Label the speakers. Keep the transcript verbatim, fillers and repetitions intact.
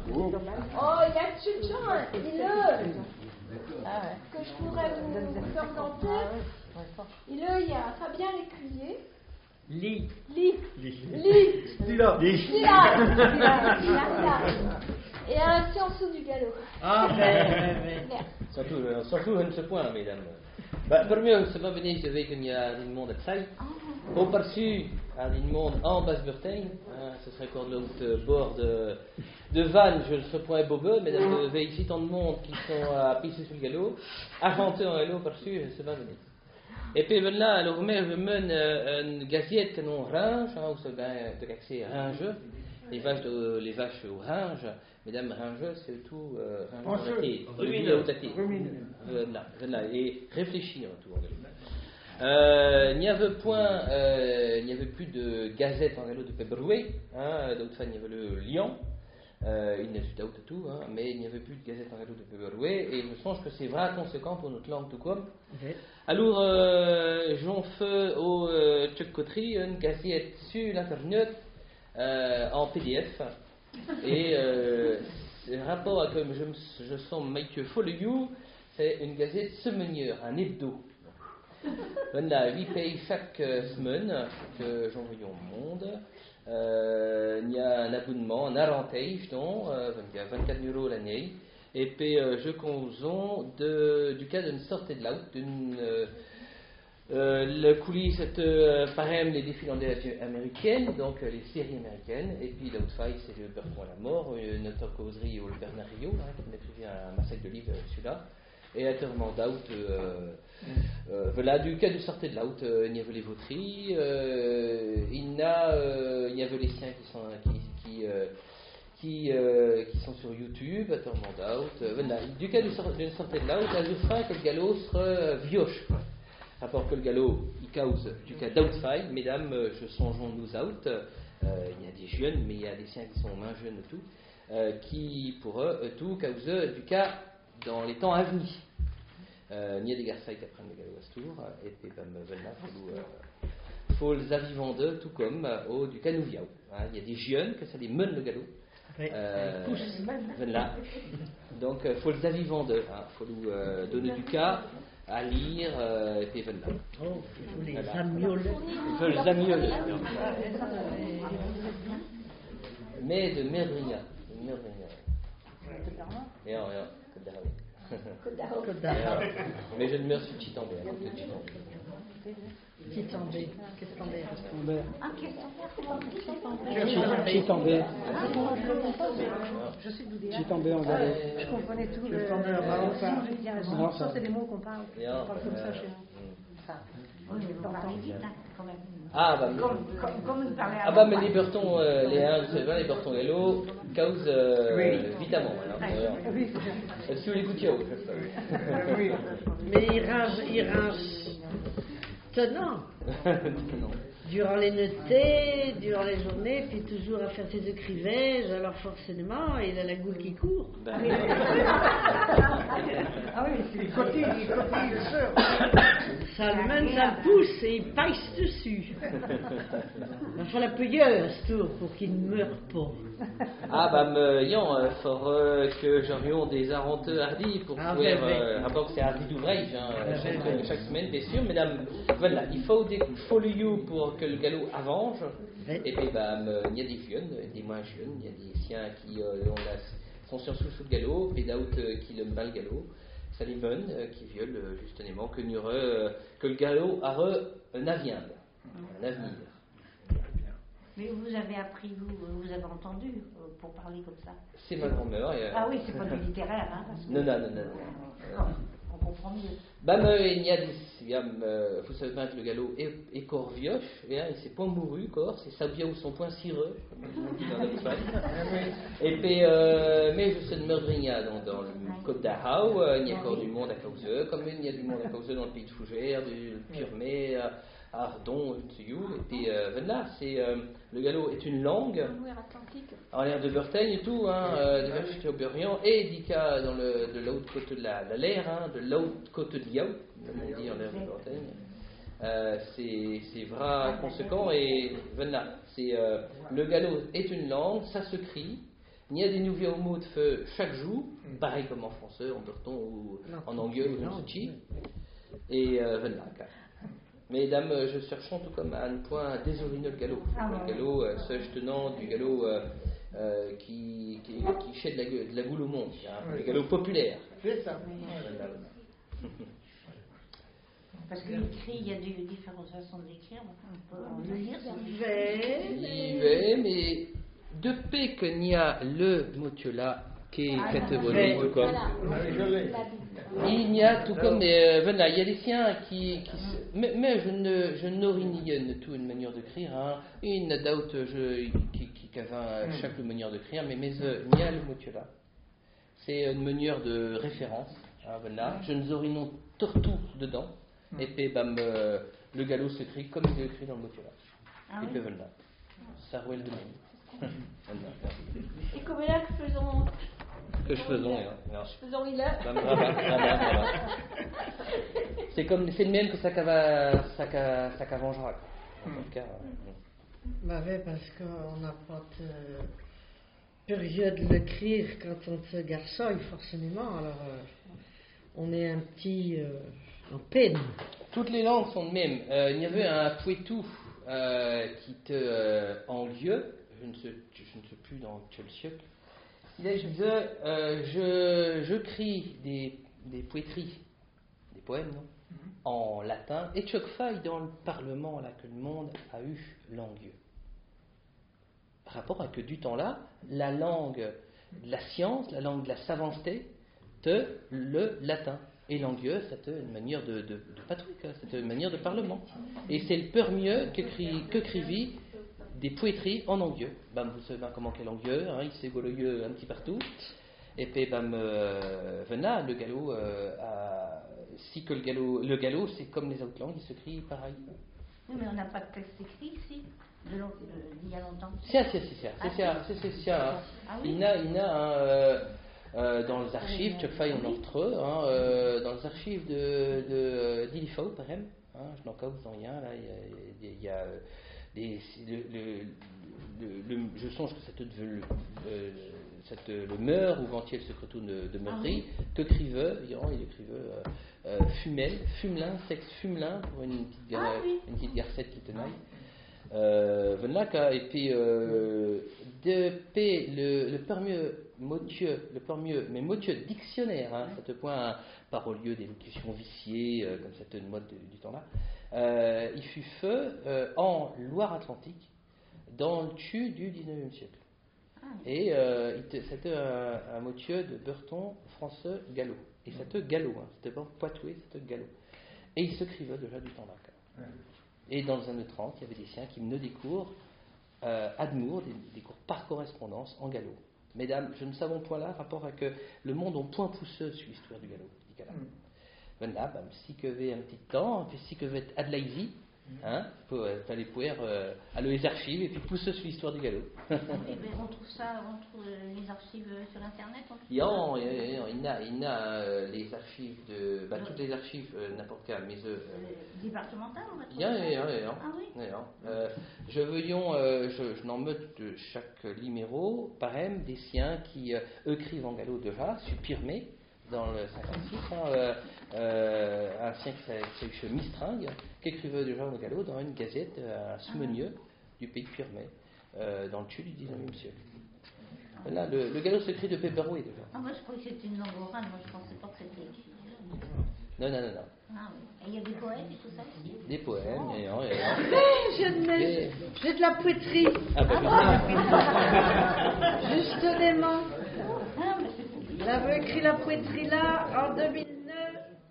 Speaker 1: Oh, il y a Tchétchan, il est que je pourrais vous faire danser. Il est, il y a Fabien Lécuyer.
Speaker 2: Lis.
Speaker 1: Lis.
Speaker 2: Lis.
Speaker 1: Lis.
Speaker 2: Dis-là.
Speaker 1: Dis-là. Dis-là. Et un Scienceau du galop.
Speaker 2: Ah, ben, ben, ben.
Speaker 3: Surtout, euh, surtout à ce point, mesdames. Bah, pour mieux, c'est pas venu, je vais qu'il y a une monde à Tsai. Au par-dessus, à une monde en Basse-Bretagne, hein, ce serait encore l'autre bord de, de Vannes, je ne sais point Bobeux, mesdames, vous avez ici tant de monde qui sont à pisser sur le galop, argenté en galop par-dessus, c'est pas venu. Et puis là, alors, mais je mène euh, une gazette que l'on range, hein, où c'est bien de accès rangeux, les vaches, de, les vaches au range, mesdames, rangeux, c'est tout, euh, rangeux, rumineux, voilà, voilà, et réfléchir autour de Euh, il n'y avait point, euh, il n'y avait plus de gazette en galop de Péberoué, hein, d'autres fois il y avait le Lyon, euh, il n'y a pas de tout, hein, mais il n'y avait plus de gazette en galop de Péberoué, et je pense que c'est vraiment conséquent pour notre langue tout comme. Okay. Alors, euh, j'en fais au euh, Tchèque-Coterie une gazette sur l'internet euh, en P D F, et euh, rapport à comme je, me, je sens Mathieu Folliou, c'est une gazette semainière, un hebdo. Voilà, huit pays chaque semaine que j'envoie au monde. Euh, il y a un abonnement, un arantage, donc, euh, il y a vingt-quatre euros l'année. Et puis, euh, je consomme de, du cas d'une sortie de l'autre, d'une. Euh, euh, le coulis, c'est euh, pareil, les défis américaines, donc euh, les séries américaines. Et puis, l'autre faille, c'est le Bertrand la mort, notre causerie au Bernard Rio, hein, qui m'a écrit un massacre de livres, celui-là. Et à terme d'out, euh, euh, voilà, du cas de sortie de l'out, euh, il y avait les vauteries, euh, il y a, euh, il y avait les siens qui sont, qui, qui, euh, qui, euh, qui sont sur YouTube, à terme d'out, euh, voilà, du cas d'une sortie de l'out, à la fin que le galop sera vioche, rapport que le galop, il cause du cas d'outfight, mesdames, je songe nous out, euh, il y a des jeunes, mais il y a des siens qui sont moins jeunes et tout, euh, qui pour eux, tout cause du cas dans les temps à venir. Euh, il y a des garçons qui apprennent le galop à ce tour, et puis ben, voilà, il faut les avivants d'eux, tout comme euh, au du canouviao. Hein, il y a des jeunes que ça les mène le galop. Euh, voilà. Donc il euh, faut les avivants d'eux, il hein, faut nous euh, donner du cas à lire, euh, et puis voilà.
Speaker 2: Oh, il faut les voilà. amioler.
Speaker 3: Il faut les amioler. Mais de merdrina. De merdrina. Et en rien. Mais je ne me suis Chitambé.
Speaker 2: Chitambé. Qu'est-ce qu'on est?
Speaker 4: Ah, qu'est-ce
Speaker 5: Chitambé.
Speaker 4: Je suis d'où
Speaker 5: Chitambé en galop.
Speaker 4: Je comprenais tout.
Speaker 5: Chitambé en galop.
Speaker 4: Non, ça, c'est des mots qu'on parle. On parle comme ça chez nous.
Speaker 3: Ah, bah,
Speaker 4: comme, comme, comme nous
Speaker 3: ah, bah, mais les Bertons, euh, les uns, c'est vrai, les Bertons gallo, cause euh, oui. Vitamment. Hein, oui, c'est sur les gouttières,
Speaker 2: oui. Mais il range, il range. Tenant. Durant les nuitées, durant les journées, puis toujours à faire ses écrivages, alors forcément, il a la goule qui court.
Speaker 4: Ben, ah oui, il cotille, il cotille, il sort.
Speaker 2: Ça le mène, ça le pousse et il passe dessus. Il faut la payeuse tour pour qu'il ne meure pas.
Speaker 3: Ah bah me yon, il faut euh, que j'aurions des arranteux hardis pour ah, pouvoir euh, rapport que c'est hardi d'ouvrage hein, ah, chaque, ouais. chaque semaine bien sûr mesdames voilà il faut des folio pour que le galop avance ouais. Et puis bah il y a des jeunes des moins jeunes il y a des siens qui euh, on a, sont sur sous sous le galop et d'autres euh, qui le mal galop ça les mène euh, qui violent euh, justement que, euh, que le galop a un avenir un avenir.
Speaker 4: Mais vous avez appris, vous, vous avez entendu euh, pour parler comme ça.
Speaker 3: C'est ma grand-mère. Euh...
Speaker 4: Ah oui, c'est pas du littéraire, hein. Parce que...
Speaker 3: Non, non, non, non. non.
Speaker 4: non. On comprend mieux.
Speaker 3: Bah, mais il y a des. Il y a, euh, vous savez bien que le galop est, est corps vioche, et hein, c'est point mouru, corps, c'est ça bien ou son point cireux, comme on dit dans notre Et puis, euh, mais je sais de Meurdrigna, dans, dans le Côte d'Arau, euh, il y a encore du monde à Causeux, comme il y a du monde à Causeux dans le pays de Fougères, du Purmé. Euh, Ardon, et puis euh, voilà, c'est, euh, le galop est une langue en l'air de Bretagne et tout, hein, euh, de Verchetoberrian et d'Ica dans le, de l'autre côté de la, la l'air, hein, de l'autre côté de Yao, comme on dit en l'air de Bretagne. Euh, c'est, c'est vrai conséquent et voilà, c'est, euh, le galop est une langue, ça se crie, Il y a des nouveaux mots de feu chaque jour, pareil comme en français, en breton ou en anglais ou en tchèque. Et euh, voilà. Mesdames, je cherche tout comme un point désoriner le galop.
Speaker 4: Ah,
Speaker 3: le galop, euh, ce tenant du galop euh, euh, qui, qui, qui chède de la, de la boule au monde, hein, le galop populaire.
Speaker 5: C'est ça.
Speaker 3: Voilà.
Speaker 4: Parce que l'écrit, il y a des différentes façons d'écrire. On peut en lire.
Speaker 3: Il va, mais depuis qu'il y a le motiola qui est catégorisé tout comme. Il y a tout comme, euh, voilà, il y a des siens qui, qui mais, mais je ne, je n'origne tout une manière d'écrire, hein, une d'autres je qui, qui, qui avait chaque manière d'écrire, mais mais euh, il y a le motiola. C'est une manière de référence, hein, voilà. Je nous orignons tout dedans. Et puis, bam, euh, le galop s'écrit comme il est écrit dans le motiola.
Speaker 4: Ah,
Speaker 3: et
Speaker 4: oui.
Speaker 3: puis voilà. Ça roule de même.
Speaker 1: Et comme là que faisons.
Speaker 3: Que je faisons, hein.
Speaker 1: Faisons il a.
Speaker 3: Bam, bam, bam, bam, bam. C'est comme, c'est le même que ça qu'ava, ça qu'à, ça qu'à Vengera. En tout cas. euh,
Speaker 2: Bah oui, parce qu'on n'a pas de période de l'écrire quand on se garçonne, forcément. Alors, euh, on est un petit euh, en peine.
Speaker 3: Toutes les langues sont de même. Euh, il y avait un Pouetou euh, qui était euh, en lieu, je ne sais, je ne sais plus dans quel siècle. Il a, je disais, euh, je, je crie des, des poétries, des poèmes, non, mm-hmm. en latin, et chaque faille dans le Parlement là que le monde a eu langue. Rapport à que du temps-là, la langue de la science, la langue de la savanteté, c'était le latin. Et langueux, c'était une manière de, de, de patrouille, c'était une manière de parlement. Et c'est le peur mieux que, cri, que crivit des poétries en langueux. Bam, vous savez comment qu'est langueux, hein, il s'est goloyeux un petit partout. Et puis, bam, euh, venna, le galop, euh, a, si que le galop, le galop, c'est comme les autres langues, il se crie pareil.
Speaker 4: Oui, mais on n'a pas de texte écrit ici, de long, de, d'il y a longtemps.
Speaker 3: Si, si, si, si, c'est c'est si,
Speaker 4: Ah oui.
Speaker 3: il y a, il y a un. Euh, Euh, dans les archives, chaque fois on entre eux, hein, euh, dans les archives de, de d'Ilifao, par exemple, hein, je n'en cause rien, là, il y a, il y a des, le, le, le, le, je songe que ça te devait le, euh, cette, le meurt ou ventier le secretou de, de Meurtri, ah, oui. que criveux, il écrivait euh, euh, Fumel, Fumelin, sexe Fumelin, pour une petite, gar, ah, oui. une petite garcette qui tenaille. Euh, et puis euh, depuis le, le permieux motieux, le permieux, mais motieux dictionnaire, hein, ça te point un parolieux d'élocution viciée, euh, comme c'était une mode du, du temps là, euh, il fut feu euh, en Loire-Atlantique dans le dessus du dix-neuvième siècle. Et euh, c'était un, un motieux de Burton François Gallo. Et c'était Gallo, hein, c'était pas Poitoué, c'était Gallo. Et il s'écrivait déjà du temps là. Et dans les années trente, il y avait des siens qui menaient des cours euh, Admour, des, des cours par correspondance en galop. Mesdames, je ne savons point là, rapport à que le monde ont point poussé sur l'histoire du galop. Voilà, ben, si que avez un petit temps, puis si que vous êtes Adelaïsi, hein, pour aller pouvoir euh, aller aux archives et puis pousser sur l'histoire du galop.
Speaker 4: Et ben, on trouve ça, on trouve les archives sur internet.
Speaker 3: Il y a, il y a, il y a, il y a euh, les archives de, bah, toutes les archives euh, n'importe quel, mais euh,
Speaker 4: départementales, on va trouver.
Speaker 3: Il y a, il y a, il y a.
Speaker 4: Ah oui.
Speaker 3: Il y a. Euh, je veuillons, euh, je, je n'en meute de chaque numéro, par exemple, des siens qui euh, écrivent en galop déjà, sur Pirmé, dans le cinquante-six, hein, euh, euh, un sien qui s'appelle Mistringue, qui écrivait déjà en galop dans une gazette, un Semenieux du pays de Pirmé, euh, dans le dessus du dix-neuvième siècle. Là, le, le galop s'écrit de Péberouet déjà.
Speaker 4: Ah, moi je croyais que c'était une langue orale, moi je pensais pas que c'était écrit.
Speaker 3: Non, non, non, non.
Speaker 4: Ah oui. Et il y a des poèmes et tout ça aussi.
Speaker 3: Des poèmes, il y a, il y a.
Speaker 2: Mais j'ai de, j'ai de la poétrie.
Speaker 3: Ah, bah,
Speaker 2: Justement.
Speaker 4: Ah, mais c'est
Speaker 2: J'avais écrit la poétrie là en deux mille.